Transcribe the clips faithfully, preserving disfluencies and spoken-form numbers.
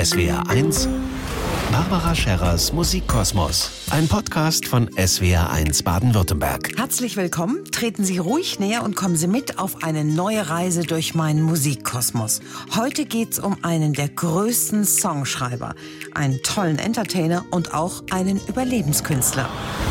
S W R eins Barbara Scherers Musikkosmos, ein Podcast von S W R eins Baden-Württemberg. Herzlich willkommen, treten Sie ruhig näher und kommen Sie mit auf eine neue Reise durch meinen Musikkosmos. Heute geht's um einen der größten Songschreiber, einen tollen Entertainer und auch einen Überlebenskünstler.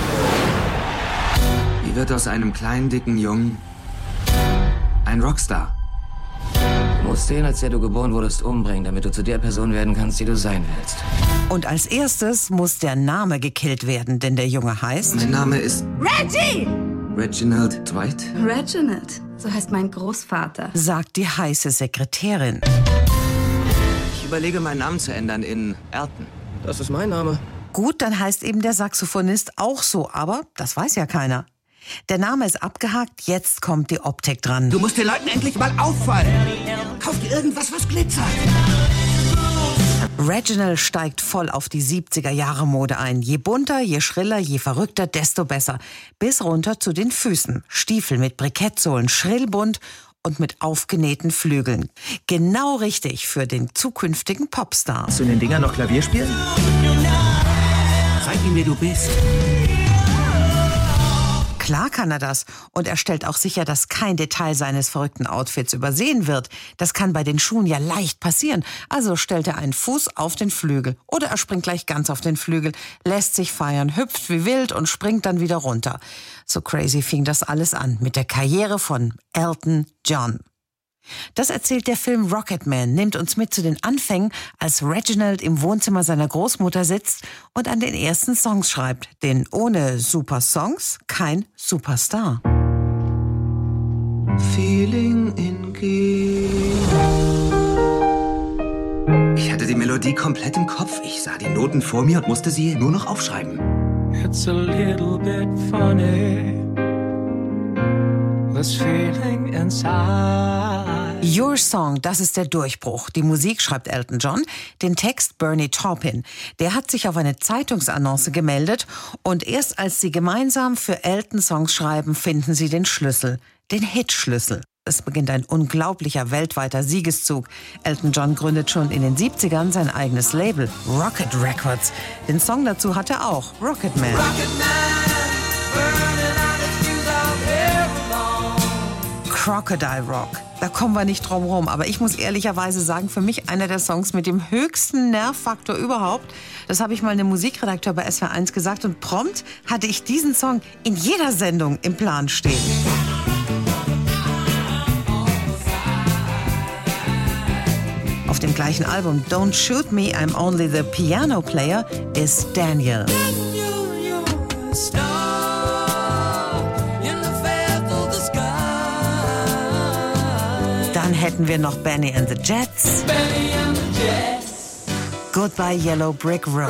Wie wird aus einem kleinen, dicken Jungen ein Rockstar? Du musst den, als der du geboren wurdest, umbringen, damit du zu der Person werden kannst, die du sein willst. Und als erstes muss der Name gekillt werden, denn der Junge heißt... Mein Name ist... Reggie! Reginald Dwight. Reginald, so heißt mein Großvater. Sagt die heiße Sekretärin. Ich überlege, meinen Namen zu ändern in Elton. Das ist mein Name. Gut, dann heißt eben der Saxophonist auch so, aber das weiß ja keiner. Der Name ist abgehakt, jetzt kommt die Optik dran. Du musst den Leuten endlich mal auffallen. Kauf dir irgendwas, was glitzert. Reginald steigt voll auf die siebziger-Jahre-Mode ein. Je bunter, je schriller, je verrückter, desto besser. Bis runter zu den Füßen. Stiefel mit Brikettsohlen, schrillbunt und mit aufgenähten Flügeln. Genau richtig für den zukünftigen Popstar. Kannst du in den Dingern noch Klavier spielen? Zeig ihm, wer du bist. Klar kann er das. Und er stellt auch sicher, dass kein Detail seines verrückten Outfits übersehen wird. Das kann bei den Schuhen ja leicht passieren. Also stellt er einen Fuß auf den Flügel. Oder er springt gleich ganz auf den Flügel, lässt sich feiern, hüpft wie wild und springt dann wieder runter. So crazy fing das alles an mit der Karriere von Elton John. Das erzählt der Film Rocketman, nimmt uns mit zu den Anfängen, als Reginald im Wohnzimmer seiner Großmutter sitzt und an den ersten Songs schreibt. Denn ohne super Songs kein Superstar. Feeling in G. Ich hatte die Melodie komplett im Kopf. Ich sah die Noten vor mir und musste sie nur noch aufschreiben. It's a little bit funny, this feeling inside. Your Song, das ist der Durchbruch. Die Musik schreibt Elton John, den Text Bernie Taupin. Der hat sich auf eine Zeitungsannonce gemeldet und erst als sie gemeinsam für Elton Songs schreiben, finden sie den Schlüssel, den Hitschlüssel. Es beginnt ein unglaublicher weltweiter Siegeszug. Elton John gründet schon in den siebzigern sein eigenes Label, Rocket Records. Den Song dazu hat er auch, Rocketman. Crocodile Rock. Da kommen wir nicht drum rum. Aber ich muss ehrlicherweise sagen, für mich einer der Songs mit dem höchsten Nervfaktor überhaupt. Das habe ich mal einem Musikredakteur bei S W R eins gesagt. Und prompt hatte ich diesen Song in jeder Sendung im Plan stehen. Auf dem gleichen Album Don't Shoot Me, I'm Only the Piano Player ist Daniel. Dann hätten wir noch Benny and the Jets. Benny and the Jets. Goodbye Yellow Brick Road.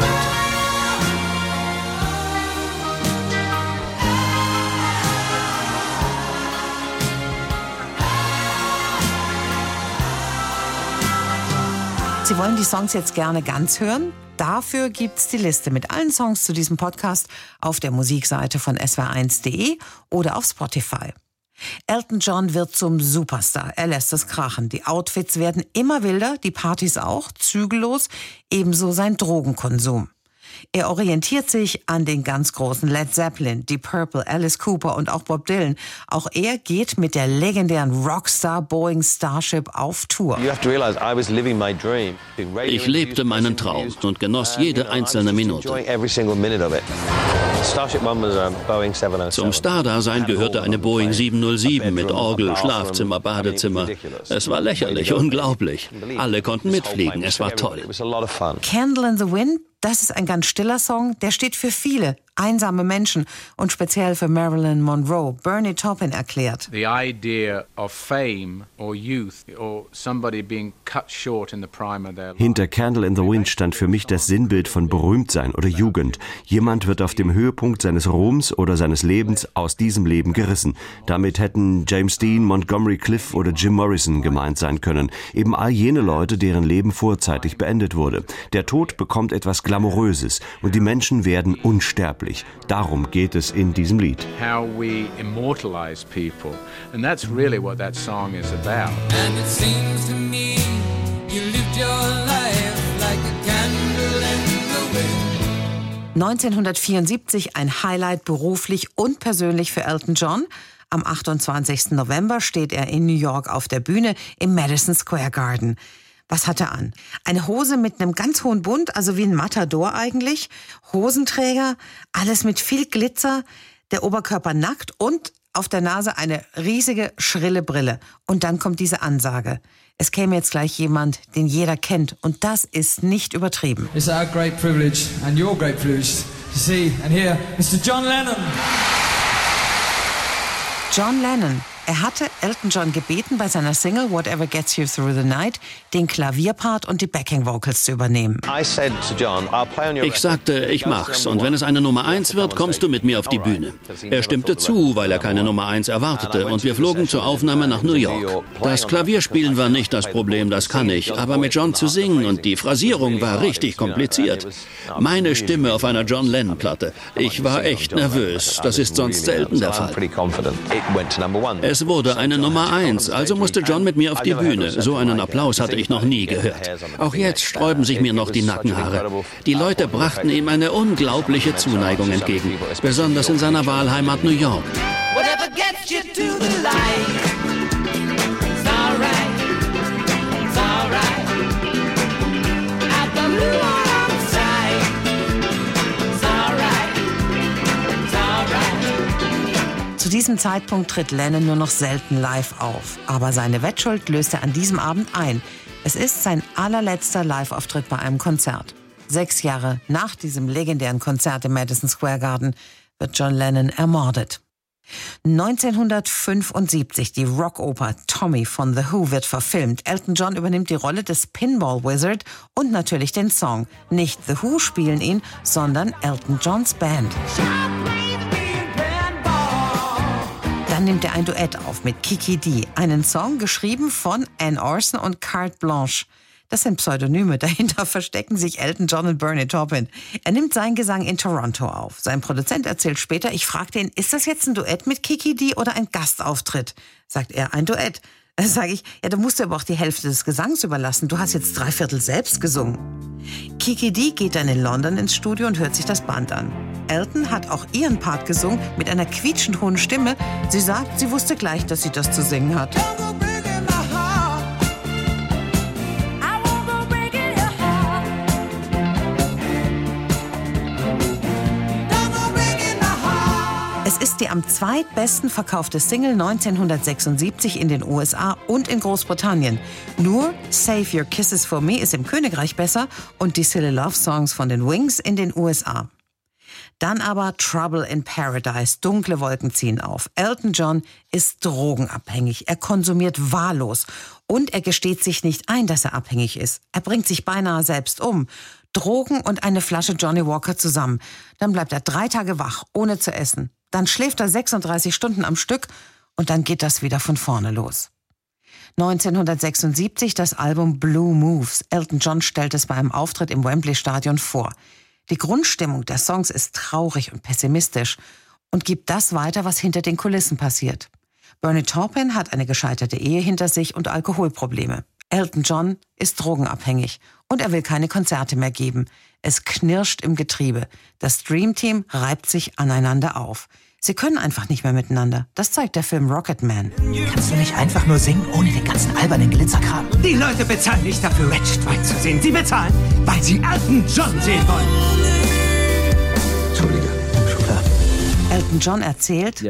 Sie wollen die Songs jetzt gerne ganz hören? Dafür gibt's die Liste mit allen Songs zu diesem Podcast auf der Musikseite von S W R eins punkt de oder auf Spotify. Elton John wird zum Superstar. Er lässt es krachen. Die Outfits werden immer wilder, die Partys auch, zügellos, ebenso sein Drogenkonsum. Er orientiert sich an den ganz großen Led Zeppelin, Deep Purple, Alice Cooper und auch Bob Dylan. Auch er geht mit der legendären Rockstar Boeing Starship auf Tour. Ich lebte meinen Traum und genoss jede einzelne Minute. Zum Stardasein gehörte eine Boeing sieben null sieben mit Orgel, Schlafzimmer, Badezimmer. Es war lächerlich, unglaublich. Alle konnten mitfliegen, es war toll. Candle in the Wind, das ist ein ganz stiller Song, der steht für viele einsame Menschen und speziell für Marilyn Monroe. Bernie Taupin erklärt: The idea of fame or youth or somebody being cut short in the prime of their life. Hinter Candle in the Wind stand für mich das Sinnbild von Berühmtsein oder Jugend. Jemand wird auf dem Höhepunkt seines Ruhms oder seines Lebens aus diesem Leben gerissen. Damit hätten James Dean, Montgomery Clift oder Jim Morrison gemeint sein können. Eben all jene Leute, deren Leben vorzeitig beendet wurde. Der Tod bekommt etwas Glamouröses und die Menschen werden unsterblich. Darum geht es in diesem Lied. How we immortalize people, and that's really what that song is about. And it seems to me you lived your life like a neunzehnhundertvierundsiebzig ein Highlight beruflich und persönlich für Elton John. Am achtundzwanzigsten November steht er in New York auf der Bühne im Madison Square Garden. Was hat er an? Eine Hose mit einem ganz hohen Bund, also wie ein Matador eigentlich, Hosenträger, alles mit viel Glitzer, der Oberkörper nackt und auf der Nase eine riesige, schrille Brille. Und dann kommt diese Ansage. Es käme jetzt gleich jemand, den jeder kennt. Und das ist nicht übertrieben. It's our great privilege and your great privilege to see and hear Mister John Lennon. John Lennon. Er hatte Elton John gebeten, bei seiner Single Whatever Gets You Through the Night den Klavierpart und die Backing Vocals zu übernehmen. Ich sagte, ich mach's, und wenn es eine Nummer eins wird, kommst du mit mir auf die Bühne. Er stimmte zu, weil er keine Nummer eins erwartete, und wir flogen zur Aufnahme nach New York. Das Klavierspielen war nicht das Problem, das kann ich, aber mit John zu singen und die Phrasierung war richtig kompliziert. Meine Stimme auf einer John Lennon-Platte. Ich war echt nervös, das ist sonst selten der Fall. Es wurde eine Nummer eins, also musste John mit mir auf die Bühne. So einen Applaus hatte ich noch nie gehört. Auch jetzt sträuben sich mir noch die Nackenhaare. Die Leute brachten ihm eine unglaubliche Zuneigung entgegen, besonders in seiner Wahlheimat New York. Zu diesem Zeitpunkt tritt Lennon nur noch selten live auf. Aber seine Wettschuld löst er an diesem Abend ein. Es ist sein allerletzter Live-Auftritt bei einem Konzert. Sechs Jahre nach diesem legendären Konzert im Madison Square Garden wird John Lennon ermordet. neunzehnhundertfünfundsiebzig, die Rockoper Tommy von The Who wird verfilmt. Elton John übernimmt die Rolle des Pinball Wizard und natürlich den Song. Nicht The Who spielen ihn, sondern Elton Johns Band. Dann nimmt er ein Duett auf mit Kiki Dee, einen Song geschrieben von Anne Orson und Carte Blanche. Das sind Pseudonyme, dahinter verstecken sich Elton John und Bernie Taupin. Er nimmt seinen Gesang in Toronto auf. Sein Produzent erzählt später, ich fragte ihn, ist das jetzt ein Duett mit Kiki Dee oder ein Gastauftritt? Sagt er, ein Duett. Da sage ich, ja, du musst dir aber auch die Hälfte des Gesangs überlassen. Du hast jetzt drei Viertel selbst gesungen. Kiki Dee geht dann in London ins Studio und hört sich das Band an. Elton hat auch ihren Part gesungen mit einer quietschend hohen Stimme. Sie sagt, sie wusste gleich, dass sie das zu singen hat. Es ist die am zweitbesten verkaufte Single neunzehnhundertsechsundsiebzig in den U S A und in Großbritannien. Nur Save Your Kisses for Me ist im Königreich besser und die Silly Love Songs von den Wings in den U S A. Dann aber Trouble in Paradise, dunkle Wolken ziehen auf. Elton John ist drogenabhängig, er konsumiert wahllos und er gesteht sich nicht ein, dass er abhängig ist. Er bringt sich beinahe selbst um. Drogen und eine Flasche Johnny Walker zusammen. Dann bleibt er drei Tage wach, ohne zu essen. Dann schläft er sechsunddreißig Stunden am Stück und dann geht das wieder von vorne los. neunzehnhundertsechsundsiebzig das Album Blue Moves. Elton John stellt es bei einem Auftritt im Wembley Stadion vor. Die Grundstimmung der Songs ist traurig und pessimistisch und gibt das weiter, was hinter den Kulissen passiert. Bernie Taupin hat eine gescheiterte Ehe hinter sich und Alkoholprobleme. Elton John ist drogenabhängig und er will keine Konzerte mehr geben. Es knirscht im Getriebe. Das Dream-Team reibt sich aneinander auf. Sie können einfach nicht mehr miteinander. Das zeigt der Film Rocketman. Kannst du nicht einfach nur singen, ohne den ganzen albernen Glitzerkram? Die Leute bezahlen nicht dafür, Ratchet White zu sehen. Sie bezahlen, weil sie Elton John sehen wollen. Entschuldige, Schubert. Elton John erzählt,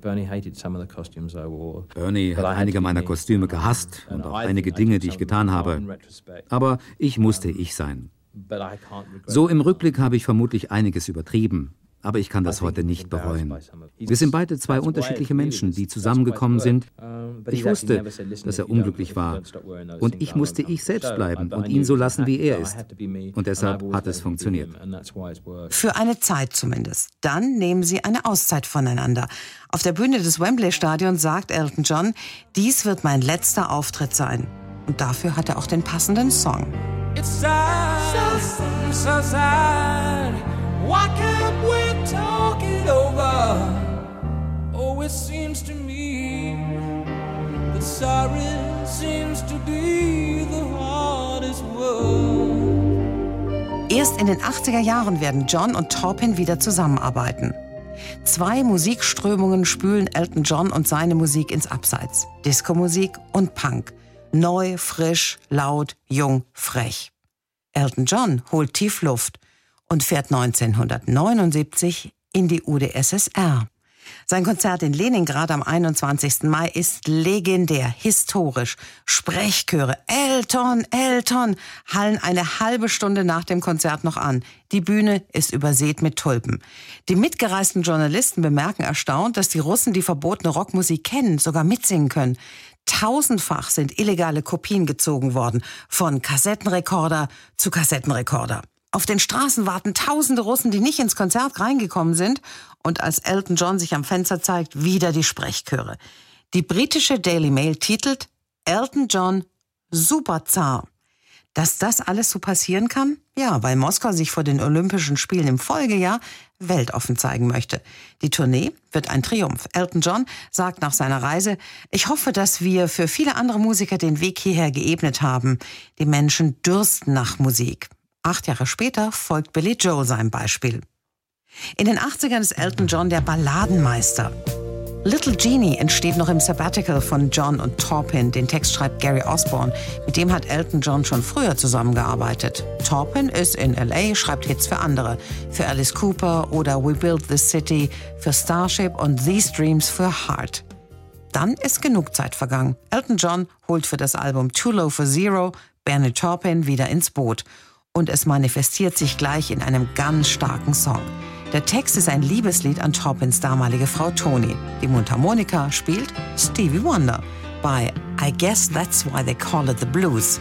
Bernie hat einige meiner Kostüme gehasst und auch einige Dinge, die ich getan habe. Aber ich musste ich sein. So im Rückblick habe ich vermutlich einiges übertrieben. Aber ich kann das heute nicht bereuen. Wir sind beide zwei unterschiedliche Menschen, die zusammengekommen sind. Ich wusste, dass er unglücklich war. Und ich musste ich selbst bleiben und ihn so lassen, wie er ist. Und deshalb hat es funktioniert. Für eine Zeit zumindest. Dann nehmen sie eine Auszeit voneinander. Auf der Bühne des Wembley-Stadions sagt Elton John, dies wird mein letzter Auftritt sein. Und dafür hat er auch den passenden Song. It's sad, so sad. Why can't we talk it over? Oh, it seems to me that sorry seems to be the hardest word. Erst in den achtziger Jahren werden John und Taupin wieder zusammenarbeiten. Zwei Musikströmungen spülen Elton John und seine Musik ins Abseits. Disco-Musik und Punk. Neu, frisch, laut, jung, frech. Elton John holt tief Luft und fährt neunzehnhundertneunundsiebzig in die U d S S R. Sein Konzert in Leningrad am einundzwanzigsten Mai ist legendär, historisch. Sprechchöre, Elton, Elton, hallen eine halbe Stunde nach dem Konzert noch an. Die Bühne ist übersät mit Tulpen. Die mitgereisten Journalisten bemerken erstaunt, dass die Russen die verbotene Rockmusik kennen, sogar mitsingen können. Tausendfach sind illegale Kopien gezogen worden, von Kassettenrekorder zu Kassettenrekorder. Auf den Straßen warten tausende Russen, die nicht ins Konzert reingekommen sind. Und als Elton John sich am Fenster zeigt, wieder die Sprechchöre. Die britische Daily Mail titelt Elton John Superzar. Dass das alles so passieren kann? Ja, weil Moskau sich vor den Olympischen Spielen im Folgejahr weltoffen zeigen möchte. Die Tournee wird ein Triumph. Elton John sagt nach seiner Reise, ich hoffe, dass wir für viele andere Musiker den Weg hierher geebnet haben. Die Menschen dürsten nach Musik. Acht Jahre später folgt Billy Joel seinem Beispiel. In den achtzigern ist Elton John der Balladenmeister. Little Genie entsteht noch im Sabbatical von John und Taupin. Den Text schreibt Gary Osborne. Mit dem hat Elton John schon früher zusammengearbeitet. Taupin ist in L A, schreibt Hits für andere. Für Alice Cooper oder We Built This City, für Starship und These Dreams für Heart. Dann ist genug Zeit vergangen. Elton John holt für das Album Too Low for Zero Bernie Taupin wieder ins Boot. Und es manifestiert sich gleich in einem ganz starken Song. Der Text ist ein Liebeslied an Taupins damalige Frau Toni. Die Mundharmonika spielt Stevie Wonder bei I Guess That's Why They Call It The Blues.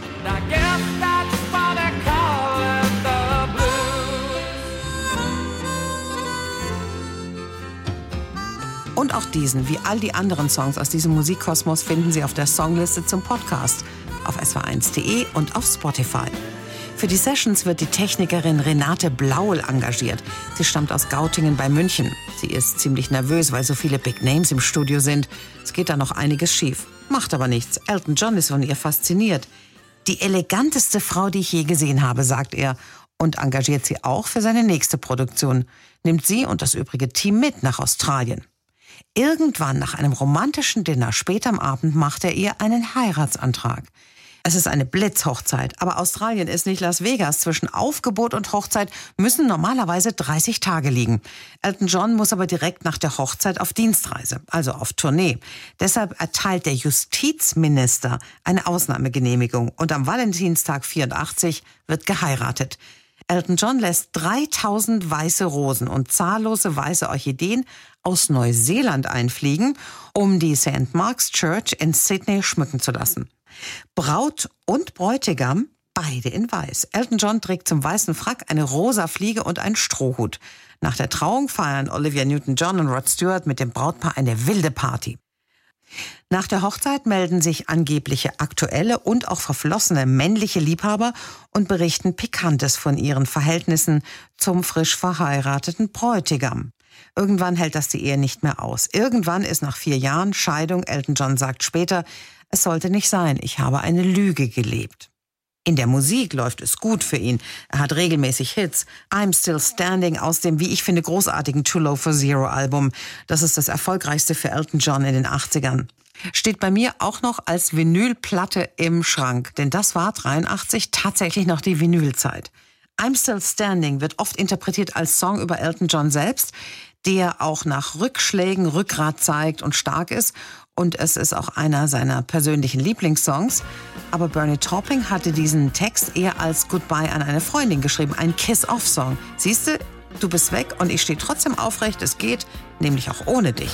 Und auch diesen, wie all die anderen Songs aus diesem Musikkosmos, finden Sie auf der Songliste zum Podcast, auf S W R eins punkt de und auf Spotify. Für die Sessions wird die Technikerin Renate Blaul engagiert. Sie stammt aus Gautingen bei München. Sie ist ziemlich nervös, weil so viele Big Names im Studio sind. Es geht da noch einiges schief. Macht aber nichts. Elton John ist von ihr fasziniert. Die eleganteste Frau, die ich je gesehen habe, sagt er. Und engagiert sie auch für seine nächste Produktion. Nimmt sie und das übrige Team mit nach Australien. Irgendwann nach einem romantischen Dinner spät am Abend macht er ihr einen Heiratsantrag. Es ist eine Blitzhochzeit, aber Australien ist nicht Las Vegas. Zwischen Aufgebot und Hochzeit müssen normalerweise dreißig Tage liegen. Elton John muss aber direkt nach der Hochzeit auf Dienstreise, also auf Tournee. Deshalb erteilt der Justizminister eine Ausnahmegenehmigung und am Valentinstag vierundachtzig wird geheiratet. Elton John lässt dreitausend weiße Rosen und zahllose weiße Orchideen aus Neuseeland einfliegen, um die Saint Mark's Church in Sydney schmücken zu lassen. Braut und Bräutigam, beide in weiß. Elton John trägt zum weißen Frack eine rosa Fliege und einen Strohhut. Nach der Trauung feiern Olivia Newton-John und Rod Stewart mit dem Brautpaar eine wilde Party. Nach der Hochzeit melden sich angebliche aktuelle und auch verflossene männliche Liebhaber und berichten Pikantes von ihren Verhältnissen zum frisch verheirateten Bräutigam. Irgendwann hält das die Ehe nicht mehr aus. Irgendwann ist nach vier Jahren Scheidung. Elton John sagt später, es sollte nicht sein, ich habe eine Lüge gelebt. In der Musik läuft es gut für ihn. Er hat regelmäßig Hits. I'm Still Standing aus dem, wie ich finde, großartigen Too Low for Zero Album. Das ist das erfolgreichste für Elton John in den achtzigern. Steht bei mir auch noch als Vinylplatte im Schrank, denn das war dreiundachtzig tatsächlich noch die Vinylzeit. I'm Still Standing wird oft interpretiert als Song über Elton John selbst, der auch nach Rückschlägen Rückgrat zeigt und stark ist. Und es ist auch einer seiner persönlichen Lieblingssongs. Aber Bernie Taupin hatte diesen Text eher als Goodbye an eine Freundin geschrieben, ein Kiss-Off-Song. Siehste, du bist weg und ich stehe trotzdem aufrecht, es geht, nämlich auch ohne dich.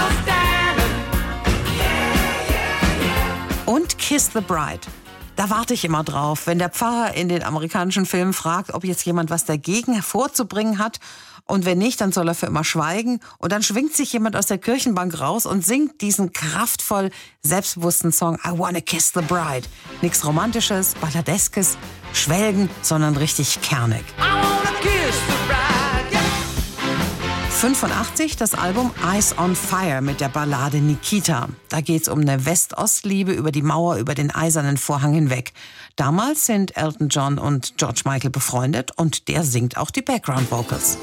Und Kiss the Bride. Da warte ich immer drauf, wenn der Pfarrer in den amerikanischen Filmen fragt, ob jetzt jemand was dagegen hervorzubringen hat. Und wenn nicht, dann soll er für immer schweigen. Und dann schwingt sich jemand aus der Kirchenbank raus und singt diesen kraftvoll selbstbewussten Song I Wanna Kiss the Bride. Nichts Romantisches, Balladeskes, Schwelgen, sondern richtig kernig. I wanna kiss the bride, yeah. fünfundachtzig das Album Eyes on Fire mit der Ballade Nikita. Da geht's um eine West-Ost-Liebe über die Mauer, über den eisernen Vorhang hinweg. Damals sind Elton John und George Michael befreundet und der singt auch die Background-Vocals.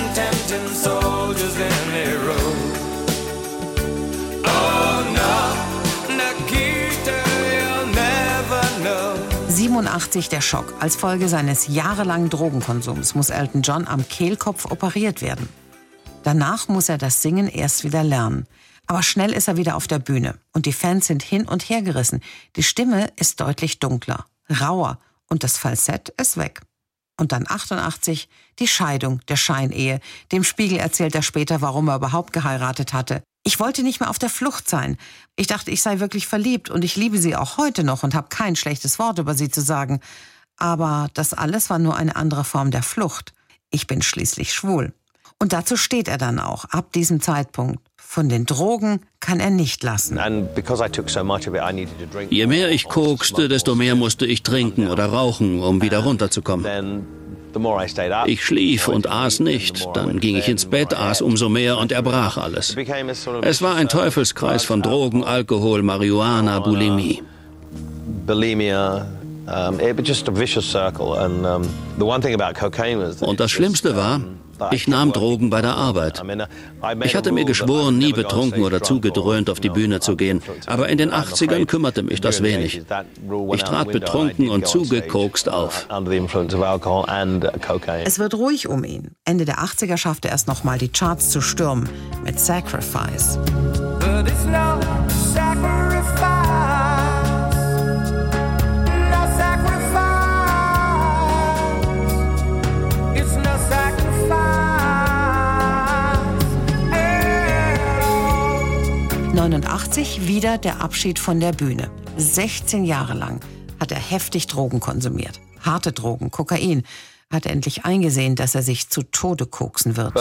siebenundachtzig der Schock. Als Folge seines jahrelangen Drogenkonsums muss Elton John am Kehlkopf operiert werden. Danach muss er das Singen erst wieder lernen. Aber schnell ist er wieder auf der Bühne. Und die Fans sind hin und her gerissen. Die Stimme ist deutlich dunkler, rauer und das Falsett ist weg. Und dann achtundachtzig, die Scheidung der Scheinehe. Dem Spiegel erzählt er später, warum er überhaupt geheiratet hatte. Ich wollte nicht mehr auf der Flucht sein. Ich dachte, ich sei wirklich verliebt und ich liebe sie auch heute noch und habe kein schlechtes Wort über sie zu sagen. Aber das alles war nur eine andere Form der Flucht. Ich bin schließlich schwul. Und dazu steht er dann auch, ab diesem Zeitpunkt. Von den Drogen kann er nicht lassen. Je mehr ich kokste, desto mehr musste ich trinken oder rauchen, um wieder runterzukommen. Ich schlief und aß nicht, dann ging ich ins Bett, aß umso mehr und erbrach alles. Es war ein Teufelskreis von Drogen, Alkohol, Marihuana, Bulimie. Und das Schlimmste war, ich nahm Drogen bei der Arbeit. Ich hatte mir geschworen, nie betrunken oder zugedröhnt auf die Bühne zu gehen. Aber in den achtzigern kümmerte mich das wenig. Ich trat betrunken und zugekokst auf. Es wird ruhig um ihn. Ende der achtziger schaffte er es nochmal, die Charts zu stürmen mit Sacrifice. neunundachtzig wieder der Abschied von der Bühne. sechzehn Jahre lang hat er heftig Drogen konsumiert. Harte Drogen, Kokain. Hat er endlich eingesehen, dass er sich zu Tode koksen wird.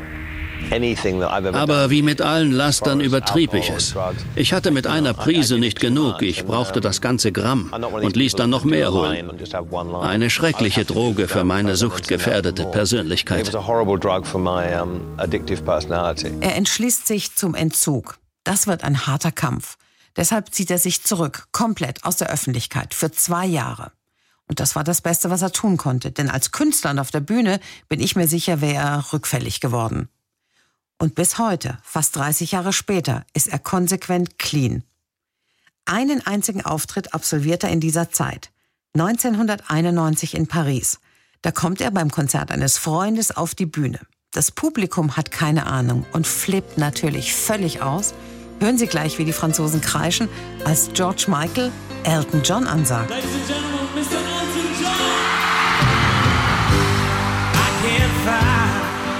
Aber wie mit allen Lastern übertrieb ich es. Ich hatte mit einer Prise nicht genug. Ich brauchte das ganze Gramm und ließ dann noch mehr holen. Eine schreckliche Droge für meine suchtgefährdete Persönlichkeit. Er entschließt sich zum Entzug. Das wird ein harter Kampf. Deshalb zieht er sich zurück, komplett aus der Öffentlichkeit, für zwei Jahre. Und das war das Beste, was er tun konnte. Denn als Künstler und auf der Bühne bin ich mir sicher, wäre er rückfällig geworden. Und bis heute, fast dreißig Jahre später, ist er konsequent clean. Einen einzigen Auftritt absolviert er in dieser Zeit. neunzehnhunderteinundneunzig in Paris. Da kommt er beim Konzert eines Freundes auf die Bühne. Das Publikum hat keine Ahnung und flippt natürlich völlig aus. Hören Sie gleich, wie die Franzosen kreischen, als George Michael Elton John ansagt. Ladies and gentlemen, Mister Elton John! I can't find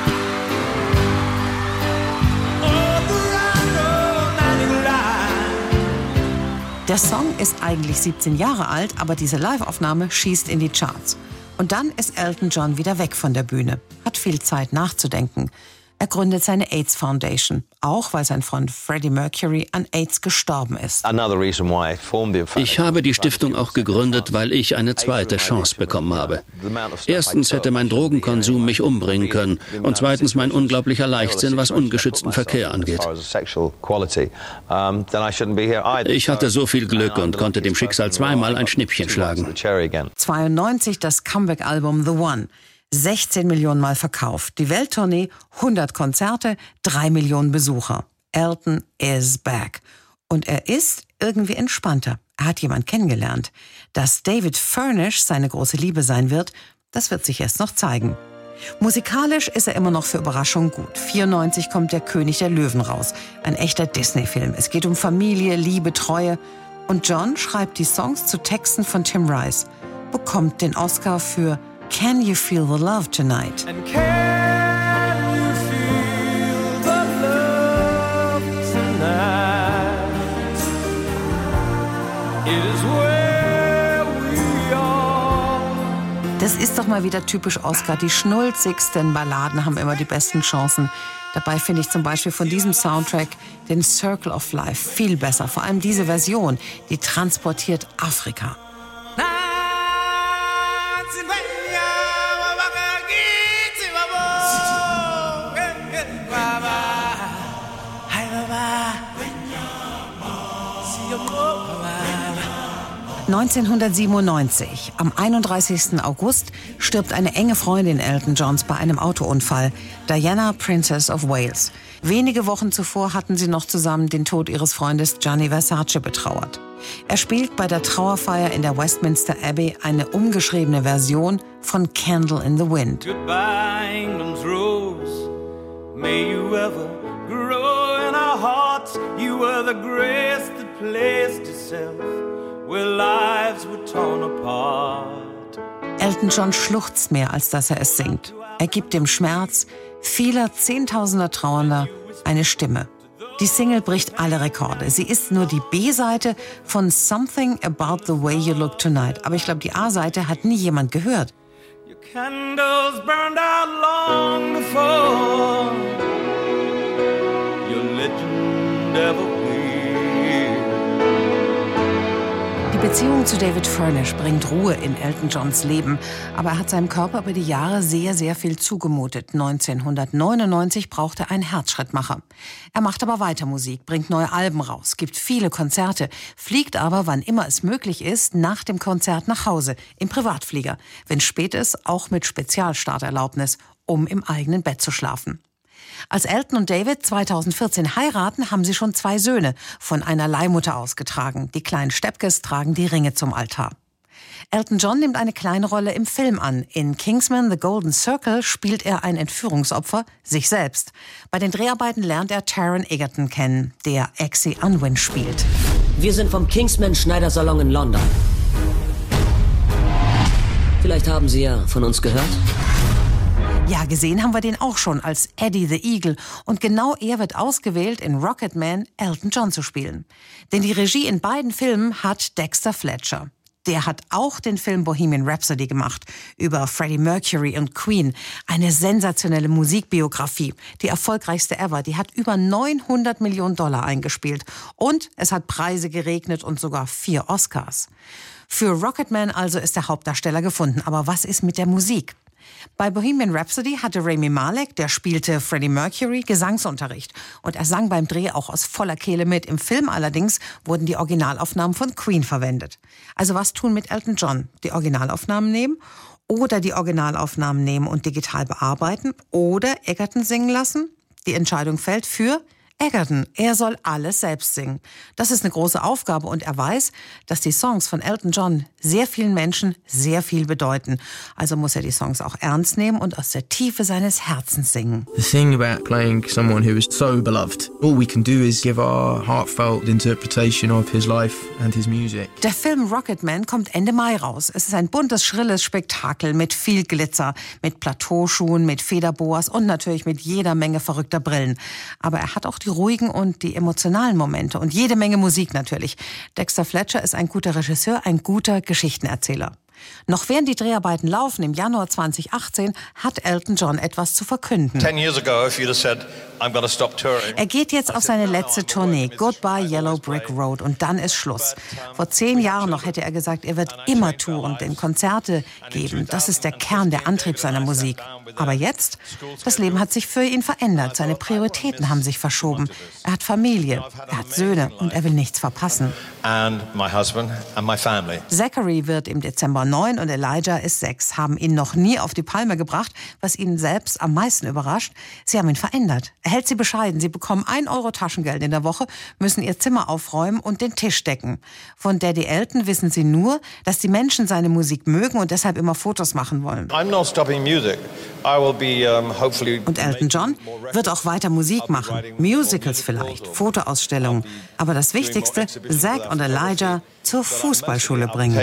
all the romantic line. Der Song ist eigentlich siebzehn Jahre alt, aber diese Live-Aufnahme schießt in die Charts. Und dann ist Elton John wieder weg von der Bühne, hat viel Zeit nachzudenken. Er gründet seine AIDS Foundation, auch weil sein Freund Freddie Mercury an AIDS gestorben ist. Ich habe die Stiftung auch gegründet, weil ich eine zweite Chance bekommen habe. Erstens hätte mein Drogenkonsum mich umbringen können und zweitens mein unglaublicher Leichtsinn, was ungeschützten Verkehr angeht. Ich hatte so viel Glück und konnte dem Schicksal zweimal ein Schnippchen schlagen. zweiundneunzig das Comeback-Album The One. sechzehn Millionen Mal verkauft. Die Welttournee, hundert Konzerte, drei Millionen Besucher. Elton is back. Und er ist irgendwie entspannter. Er hat jemanden kennengelernt. Dass David Furnish seine große Liebe sein wird, das wird sich erst noch zeigen. Musikalisch ist er immer noch für Überraschungen gut. vierundneunzig kommt Der König der Löwen raus. Ein echter Disney-Film. Es geht um Familie, Liebe, Treue. Und John schreibt die Songs zu Texten von Tim Rice. Bekommt den Oscar für Can You Feel the Love Tonight? And can you feel the love tonight? It is where we are. Das ist doch mal wieder typisch Oscar. Die schnulzigsten Balladen haben immer die besten Chancen. Dabei finde ich zum Beispiel von diesem Soundtrack den Circle of Life viel besser. Vor allem diese Version, die transportiert Afrika. neunzehnhundertsiebenundneunzig, am einunddreißigsten August, stirbt eine enge Freundin Elton Johns bei einem Autounfall, Diana, Princess of Wales. Wenige Wochen zuvor hatten sie noch zusammen den Tod ihres Freundes Gianni Versace betrauert. Er spielt bei der Trauerfeier in der Westminster Abbey eine umgeschriebene Version von Candle in the Wind. Goodbye, England's rose. May you ever grow in our hearts. You were the grace that placed itself where lives were torn apart. Elton John schluchzt mehr, als dass er es singt. Er gibt dem Schmerz vieler Zehntausender Trauernder eine Stimme. Die Single bricht alle Rekorde. Sie ist nur die B-Seite von Something About the Way You Look Tonight. Aber ich glaube, die A-Seite hat nie jemand gehört. Your candles burned out long before your legend ever will. Die Beziehung zu David Furnish bringt Ruhe in Elton Johns Leben, aber er hat seinem Körper über die Jahre sehr, sehr viel zugemutet. neunzehnhundertneunundneunzig braucht er einen Herzschrittmacher. Er macht aber weiter Musik, bringt neue Alben raus, gibt viele Konzerte, fliegt aber, wann immer es möglich ist, nach dem Konzert nach Hause, im Privatflieger. Wenn spät ist, auch mit Spezialstarterlaubnis, um im eigenen Bett zu schlafen. Als Elton und David zweitausendvierzehn heiraten, haben sie schon zwei Söhne, von einer Leihmutter ausgetragen. Die kleinen Steppkes tragen die Ringe zum Altar. Elton John nimmt eine kleine Rolle im Film an. In Kingsman: The Golden Circle spielt er ein Entführungsopfer, sich selbst. Bei den Dreharbeiten lernt er Taron Egerton kennen, der Exy Unwin spielt. Wir sind vom Kingsman Schneidersalon in London. Vielleicht haben Sie ja von uns gehört? Ja, gesehen haben wir den auch schon als Eddie the Eagle. Und genau er wird ausgewählt, in Rocketman Elton John zu spielen. Denn die Regie in beiden Filmen hat Dexter Fletcher. Der hat auch den Film Bohemian Rhapsody gemacht, über Freddie Mercury und Queen. Eine sensationelle Musikbiografie, die erfolgreichste ever. Die hat über neunhundert Millionen Dollar eingespielt. Und es hat Preise geregnet und sogar vier Oscars. Für Rocketman also ist der Hauptdarsteller gefunden. Aber was ist mit der Musik? Bei Bohemian Rhapsody hatte Rami Malek, der spielte Freddie Mercury, Gesangsunterricht. Und er sang beim Dreh auch aus voller Kehle mit. Im Film allerdings wurden die Originalaufnahmen von Queen verwendet. Also was tun mit Elton John? Die Originalaufnahmen nehmen oder die Originalaufnahmen nehmen und digital bearbeiten oder Egerton singen lassen? Die Entscheidung fällt für Egerton. Er soll alles selbst singen. Das ist eine große Aufgabe und er weiß, dass die Songs von Elton John sehr vielen Menschen sehr viel bedeuten. Also muss er die Songs auch ernst nehmen und aus der Tiefe seines Herzens singen. The thing about playing someone who is so beloved, all we can do is give our heartfelt interpretation of his life and his music. Der Film Rocketman kommt Ende Mai raus. Es ist ein buntes, schrilles Spektakel mit viel Glitzer, mit Plateauschuhen, mit Federboas und natürlich mit jeder Menge verrückter Brillen. Aber er hat auch die ruhigen und die emotionalen Momente und jede Menge Musik natürlich. Dexter Fletcher ist ein guter Regisseur, ein guter Geschichtenerzähler. Noch während die Dreharbeiten laufen, im Januar zweitausendachtzehn, hat Elton John etwas zu verkünden. Er geht jetzt auf seine letzte Tournee, Goodbye Yellow Brick Road, und dann ist Schluss. Vor zehn Jahren noch hätte er gesagt, er wird immer touren, denn Konzerte geben. Das ist der Kern, der Antrieb seiner Musik. Aber jetzt, das Leben hat sich für ihn verändert. Seine Prioritäten haben sich verschoben. Er hat Familie, er hat Söhne und er will nichts verpassen. Zachary wird im Dezember neun und Elijah ist sechs, haben ihn noch nie auf die Palme gebracht, was ihn selbst am meisten überrascht. Sie haben ihn verändert. Er hält sie bescheiden. Sie bekommen ein Euro Taschengeld in der Woche, müssen ihr Zimmer aufräumen und den Tisch decken. Von Daddy Elton wissen sie nur, dass die Menschen seine Musik mögen und deshalb immer Fotos machen wollen. Und Elton John wird auch weiter Musik machen. Musicals vielleicht, Fotoausstellungen. Aber das Wichtigste, Zach und Elijah zur Fußballschule bringen.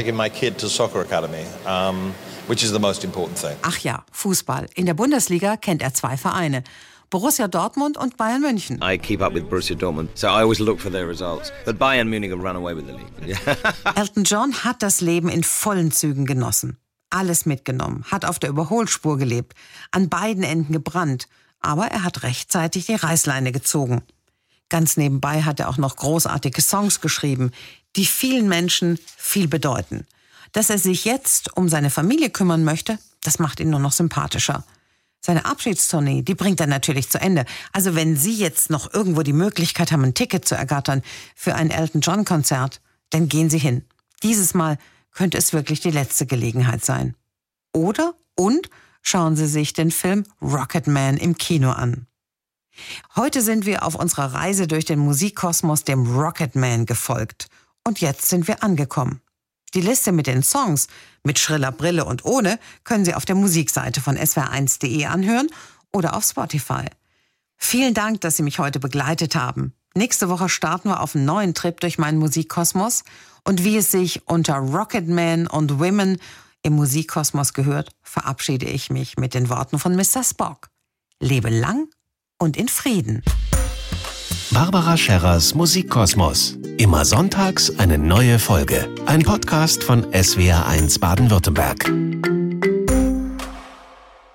Ach ja, Fußball. In der Bundesliga kennt er zwei Vereine. Borussia Dortmund und Bayern München. I keep up with Borussia Dortmund, so I always look for their results. But Bayern Munich have run away with the league. Elton John hat das Leben in vollen Zügen genossen. Alles mitgenommen, hat auf der Überholspur gelebt, an beiden Enden gebrannt. Aber er hat rechtzeitig die Reißleine gezogen. Ganz nebenbei hat er auch noch großartige Songs geschrieben, die vielen Menschen viel bedeuten. Dass er sich jetzt um seine Familie kümmern möchte, das macht ihn nur noch sympathischer. Seine Abschiedstournee, die bringt er natürlich zu Ende. Also wenn Sie jetzt noch irgendwo die Möglichkeit haben, ein Ticket zu ergattern für ein Elton John Konzert, dann gehen Sie hin. Dieses Mal könnte es wirklich die letzte Gelegenheit sein. Oder und schauen Sie sich den Film Rocketman im Kino an. Heute sind wir auf unserer Reise durch den Musikkosmos dem Rocketman gefolgt. Und jetzt sind wir angekommen. Die Liste mit den Songs, mit schriller Brille und ohne, können Sie auf der Musikseite von S W R eins punkt de anhören oder auf Spotify. Vielen Dank, dass Sie mich heute begleitet haben. Nächste Woche starten wir auf einen neuen Trip durch meinen Musikkosmos. Und wie es sich unter Rocketman und Women im Musikkosmos gehört, verabschiede ich mich mit den Worten von Mister Spock. Lebe lang und in Frieden. Barbara Scherers Musikkosmos. Immer sonntags eine neue Folge. Ein Podcast von S W R eins Baden-Württemberg.